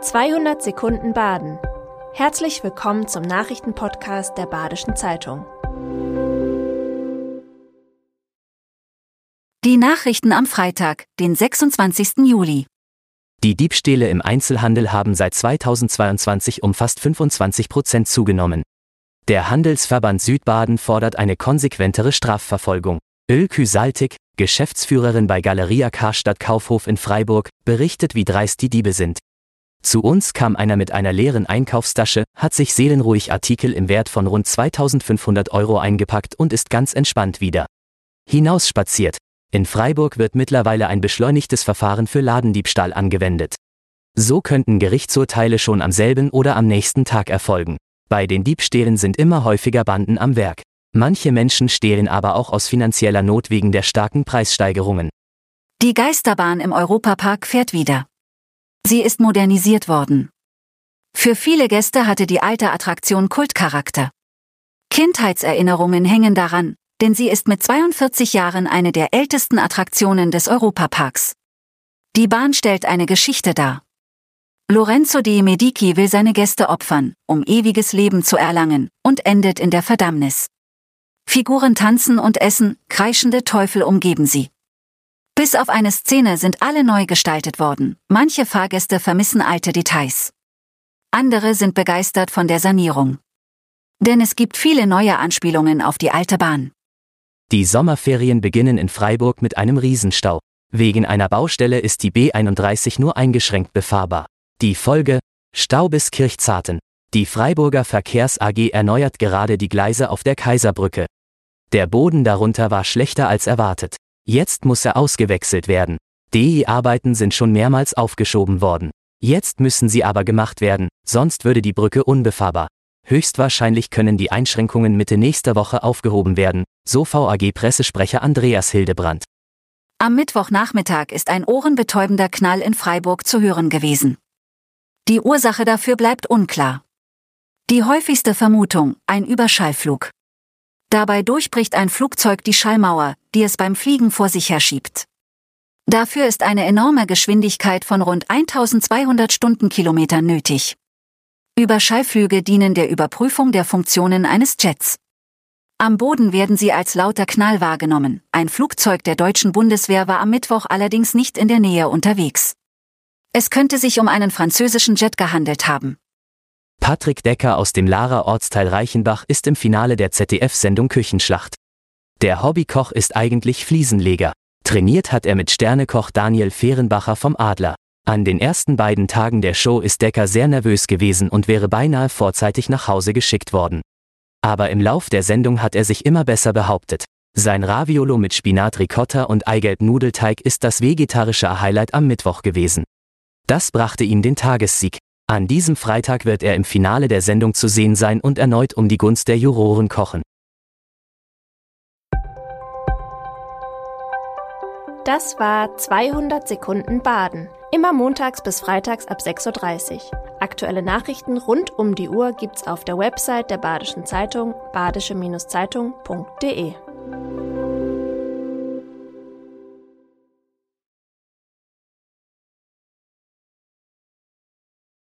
200 Sekunden Baden. Herzlich willkommen zum Nachrichtenpodcast der Badischen Zeitung. Die Nachrichten am Freitag, den 26. Juli. Die Diebstähle im Einzelhandel haben seit 2022 um fast 25% zugenommen. Der Handelsverband Südbaden fordert eine konsequentere Strafverfolgung. Ölkü Saltik, Geschäftsführerin bei Galeria Karstadt Kaufhof in Freiburg, berichtet, wie dreist die Diebe sind. Zu uns kam einer mit einer leeren Einkaufstasche, hat sich seelenruhig Artikel im Wert von rund 2.500 € eingepackt und ist ganz entspannt wieder hinausspaziert. In Freiburg wird mittlerweile ein beschleunigtes Verfahren für Ladendiebstahl angewendet. So könnten Gerichtsurteile schon am selben oder am nächsten Tag erfolgen. Bei den Diebstählen sind immer häufiger Banden am Werk. Manche Menschen stehlen aber auch aus finanzieller Not wegen der starken Preissteigerungen. Die Geisterbahn im Europapark fährt wieder. Sie ist modernisiert worden. Für viele Gäste hatte die alte Attraktion Kultcharakter. Kindheitserinnerungen hängen daran, denn sie ist mit 42 Jahren eine der ältesten Attraktionen des Europaparks. Die Bahn stellt eine Geschichte dar. Lorenzo de Medici will seine Gäste opfern, um ewiges Leben zu erlangen, und endet in der Verdammnis. Figuren tanzen und essen, kreischende Teufel umgeben sie. Bis auf eine Szene sind alle neu gestaltet worden, manche Fahrgäste vermissen alte Details. Andere sind begeistert von der Sanierung. Denn es gibt viele neue Anspielungen auf die alte Bahn. Die Sommerferien beginnen in Freiburg mit einem Riesenstau. Wegen einer Baustelle ist die B31 nur eingeschränkt befahrbar. Die Folge: Stau bis Kirchzarten. Die Freiburger Verkehrs AG erneuert gerade die Gleise auf der Kaiserbrücke. Der Boden darunter war schlechter als erwartet. Jetzt muss er ausgewechselt werden. Die Arbeiten sind schon mehrmals aufgeschoben worden. Jetzt müssen sie aber gemacht werden, sonst würde die Brücke unbefahrbar. Höchstwahrscheinlich können die Einschränkungen Mitte nächster Woche aufgehoben werden, so VAG-Pressesprecher Andreas Hildebrand. Am Mittwochnachmittag ist ein ohrenbetäubender Knall in Freiburg zu hören gewesen. Die Ursache dafür bleibt unklar. Die häufigste Vermutung: ein Überschallflug. Dabei durchbricht ein Flugzeug die Schallmauer, die es beim Fliegen vor sich herschiebt. Dafür ist eine enorme Geschwindigkeit von rund 1200 Stundenkilometern nötig. Überschallflüge dienen der Überprüfung der Funktionen eines Jets. Am Boden werden sie als lauter Knall wahrgenommen. Ein Flugzeug der deutschen Bundeswehr war am Mittwoch allerdings nicht in der Nähe unterwegs. Es könnte sich um einen französischen Jet gehandelt haben. Patrick Decker aus dem Laarer Ortsteil Reichenbach ist im Finale der ZDF-Sendung Küchenschlacht. Der Hobbykoch ist eigentlich Fliesenleger. Trainiert hat er mit Sternekoch Daniel Fehrenbacher vom Adler. An den ersten beiden Tagen der Show ist Decker sehr nervös gewesen und wäre beinahe vorzeitig nach Hause geschickt worden. Aber im Lauf der Sendung hat er sich immer besser behauptet. Sein Raviolo mit Spinat Ricotta und Eigelb-Nudelteig ist das vegetarische Highlight am Mittwoch gewesen. Das brachte ihm den Tagessieg. An diesem Freitag wird er im Finale der Sendung zu sehen sein und erneut um die Gunst der Juroren kochen. Das war 200 Sekunden Baden. Immer montags bis freitags ab 6:30 Uhr. Aktuelle Nachrichten rund um die Uhr gibt's auf der Website der Badischen Zeitung, badische-zeitung.de.